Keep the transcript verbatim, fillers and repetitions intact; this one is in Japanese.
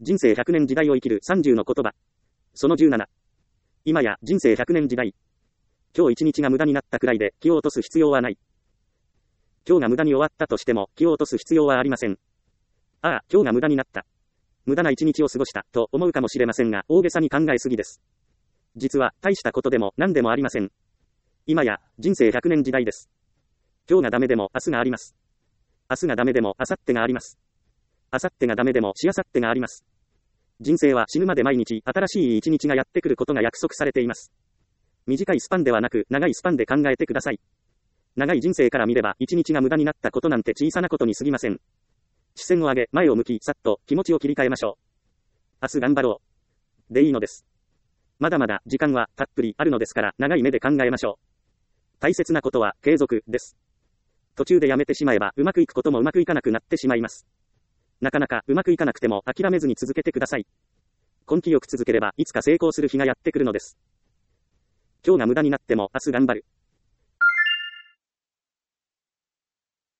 人生ひゃくねん時代を生きるさんじゅうの言葉。そのじゅうなな。今や人生ひゃくねん時代。今日一日が無駄になったくらいで気を落とす必要はない。今日が無駄に終わったとしても気を落とす必要はありません。ああ、今日が無駄になった。無駄な一日を過ごしたと思うかもしれませんが、大げさに考えすぎです。実は大したことでも何でもありません。今や人生ひゃくねん時代です。今日がダメでも明日があります。明日がダメでも明後日があります。明後日がダメでもしあさってがあります。人生は死ぬまで毎日新しい一日がやってくることが約束されています。短いスパンではなく長いスパンで考えてください。長い人生から見れば一日が無駄になったことなんて小さなことに過ぎません。視線を上げ前を向きさっと気持ちを切り替えましょう。明日頑張ろう。でいいのです。まだまだ時間はたっぷりあるのですから長い目で考えましょう。大切なことは継続です。途中でやめてしまえばうまくいくこともうまくいかなくなってしまいます。なかなかうまくいかなくても諦めずに続けてください。根気よく続ければいつか成功する日がやってくるのです。今日が無駄になっても明日頑張る。